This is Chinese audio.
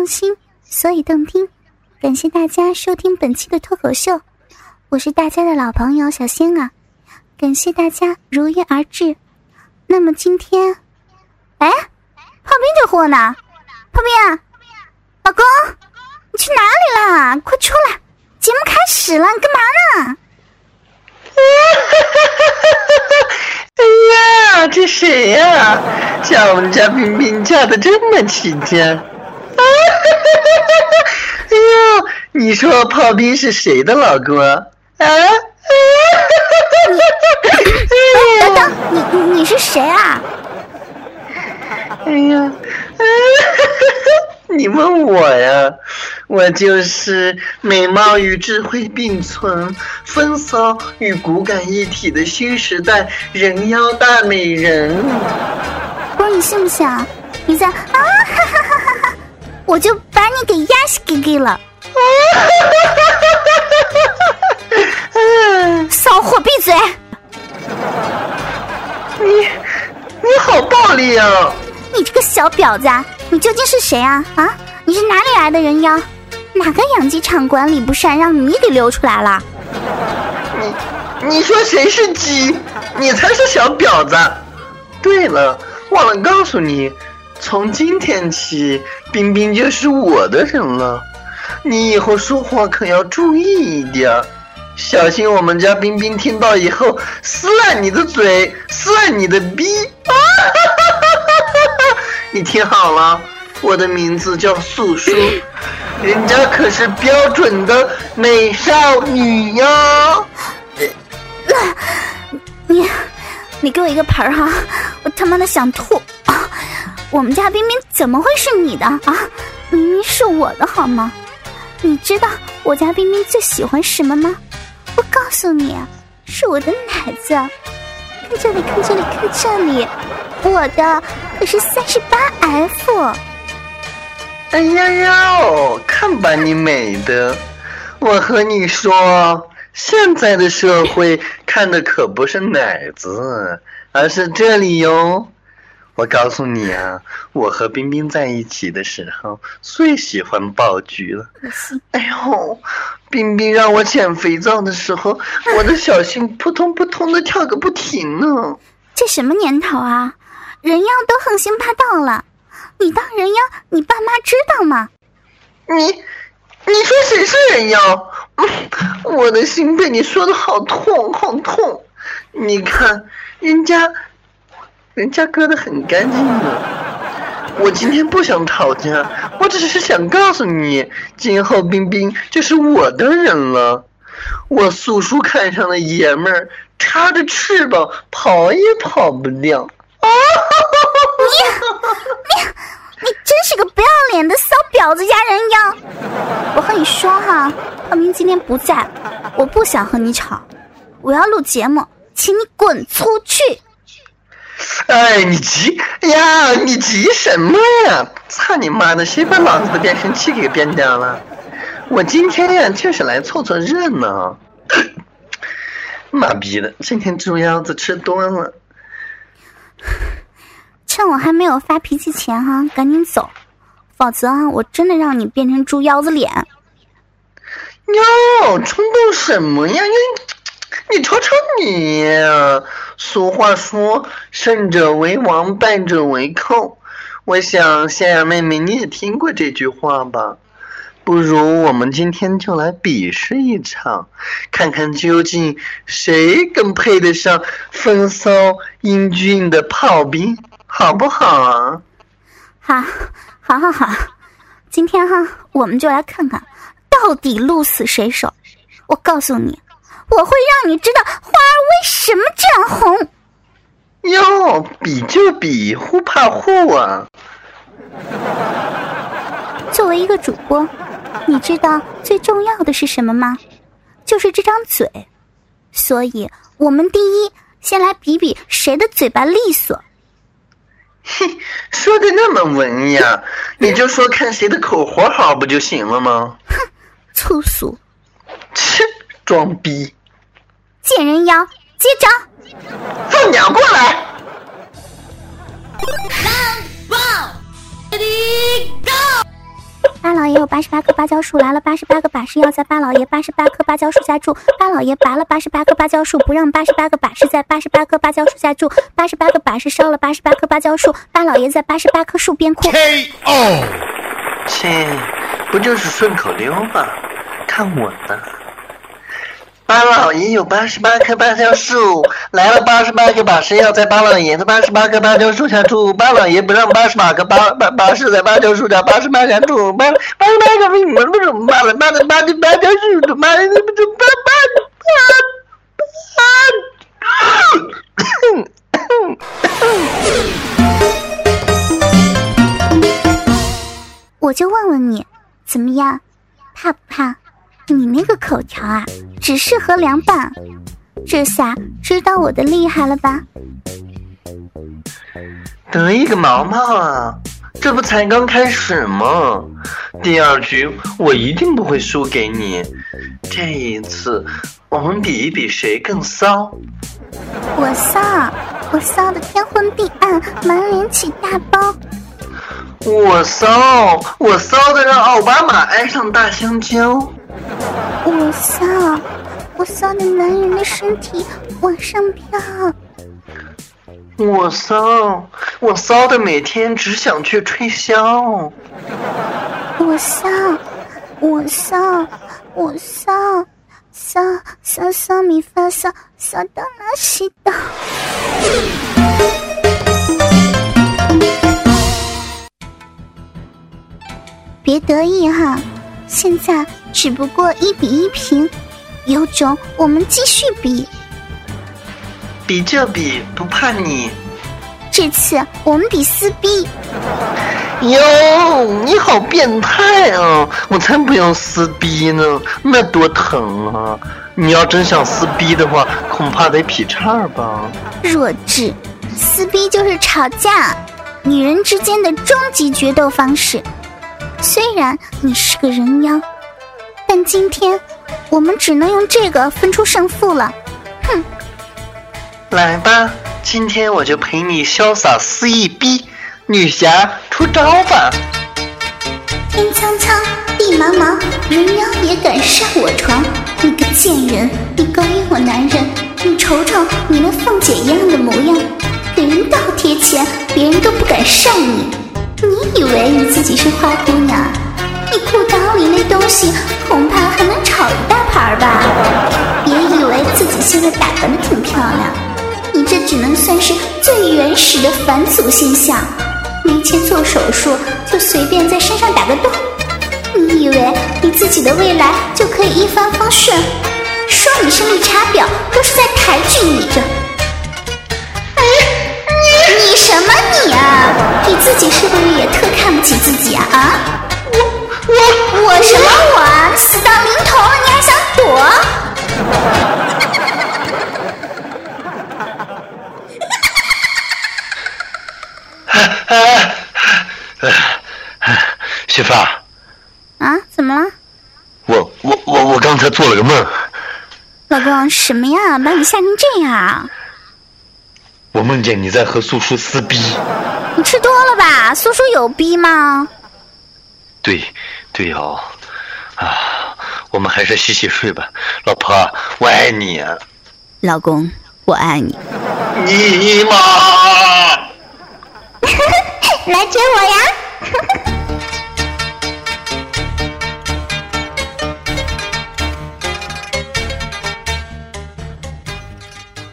用心，所以动听。感谢大家收听本期的脱口秀，我是大家的老朋友小仙啊，感谢大家如约而至。那么今天，哎，炮兵这货呢？炮兵，老公，你去哪里了？快出来，节目开始了，你干嘛呢？ 哎呀，这谁呀？叫我们家冰冰叫的这么起劲。哎呦，你说炮兵是谁的老公啊？ 等等，你是谁啊？ 哎呀，你问我呀？我就是美貌与智慧并存、风骚与骨感一体的新时代人妖大美人。 不是你信不信啊？你在我就把你给压死给了。骚货闭嘴！ 你好暴力啊！ 你这个小婊子，你究竟是谁啊？啊，你是哪里来的人妖？哪个养鸡场管理不善，让你给溜出来了？ 你说谁是鸡？你才是小婊子！对了，忘了告诉你，从今天起，冰冰就是我的人了。你以后说话可要注意一点，小心我们家冰冰听到以后撕烂你的嘴，撕烂你的逼！你听好了，我的名字叫素书，人家可是标准的美少女哟。 你给我一个盆儿哈，我他妈的想吐啊！我们家冰冰怎么会是你的啊？明明是我的好吗？你知道我家冰冰最喜欢什么吗？我告诉你，是我的奶子。看这里，看这里，看这里，我的可是38F。 哎呀呀，看把你美的！我和你说，现在的社会看的可不是奶子，而是这里哟。我告诉你啊，我和冰冰在一起的时候最喜欢爆菊了。哎呦，冰冰让我捡肥皂的时候，我的小心扑通扑通的跳个不停呢。 这什么年头啊，人妖都横行霸道了，你当人妖你爸妈知道吗？ 你说谁是人妖？我的心被你说的好痛好痛。你看人家割得很干净的。我今天不想吵架，我只是想告诉你，今后冰冰就是我的人了。我素叔看上的爷们儿，插着翅膀跑也跑不掉。 你真是个不要脸的骚婊子加人妖！我和你说哈，浩明今天不在，我不想和你吵，我要录节目，请你滚出去！ 哎，你急呀？你急什么呀？操你妈的！谁把老子的变声器给变掉了？我今天呀就是来凑凑热闹。妈逼的，今天猪腰子吃多了。 趁我还没有发脾气前哈，赶紧走，否则啊，我真的让你变成猪腰子脸。 哟，冲动什么呀？你瞅瞅你呀！俗话说，胜者为王，败者为寇。我想仙雅妹妹你也听过这句话吧？不如我们今天就来比试一场，看看究竟谁更配得上风骚英俊的炮兵，好不好啊？ 好，今天哈，我们就来看看到底鹿死谁手。我告诉你，我会让你知道花儿为什么这样红。 哟，比就比，互怕互啊！ 作为一个主播，你知道最重要的是什么吗？就是这张嘴。所以我们第一先来比比谁的嘴巴利索。 嘿，说的那么文雅，你就说看谁的口活好不就行了吗？ 哼，粗俗， 切，装逼， 贱人妖，接招！ 放鸟过来！ Ready, go! 八老爷有88棵芭蕉树，来了88个把式要在八老爷88棵芭蕉树下住。八老爷拔了88棵芭蕉树，不让88个把式在88棵芭蕉树下住。88个把式烧了88棵芭蕉树，八老爷在88棵树边哭。 KO。切，不就是顺口溜吗？看我的！八老爷有88棵芭蕉树，来了88个把式要在八老爷的88棵芭蕉树下住。八老爷不让88个把式在芭蕉树下88下住。88个为什么不是芭蕉树的芭我就问问你，怎么样？怕不怕？你那个口条啊，只适合凉拌。这下知道我的厉害了吧？ 得意个毛毛啊！这不才刚开始吗？第2局我一定不会输给你。这一次，我们比一比谁更骚。 我骚的天昏地暗，满脸起大包。 我骚的让奥巴马爱上大香蕉。 我骚的男人的身体往上飘。 我骚的每天只想去吹箫。 我骚咪发骚到哪西的。别得意哈，现在只不过1比1平，有种我们继续比。 比就比，不怕你。 这次我们比撕逼。 哟，你好变态啊！我才不要撕逼呢，那多疼啊！你要真想撕逼的话，恐怕得劈叉吧。 弱智，撕逼就是吵架，女人之间的终极决斗方式。虽然你是个人妖，但今天我们只能用这个分出胜负了。哼！ 来吧，今天我就陪你潇洒肆意逼，女侠出招吧！ 天苍苍，地茫茫，人妖也敢上我床！你个贱人，你勾引我男人，你瞅瞅你那凤姐一样的模样，给人倒贴钱，别人都不敢上你。你以为你自己是花姑娘？你裤裆里那东西恐怕还能炒一大盘吧？别以为自己现在打扮得挺漂亮，你这只能算是最原始的返祖现象。没钱做手术，就随便在身上打个洞。你以为你自己的未来就可以一帆风顺？说你是绿茶婊，都是在抬举你着。你什么你啊？你自己是不是也特看不起自己啊？啊？我什么我啊？死到临头了，你还想躲？ 媳妇儿。 啊？怎么了？ 我刚才做了个梦。 老公，什么呀？把你吓成这样？ 我梦见你在和苏叔撕逼。 你吃多了吧？苏叔有逼吗？ 对哦，啊，我们还是洗洗睡吧。老婆，我爱你啊。 老公，我爱你。 你妈！ 来接我呀！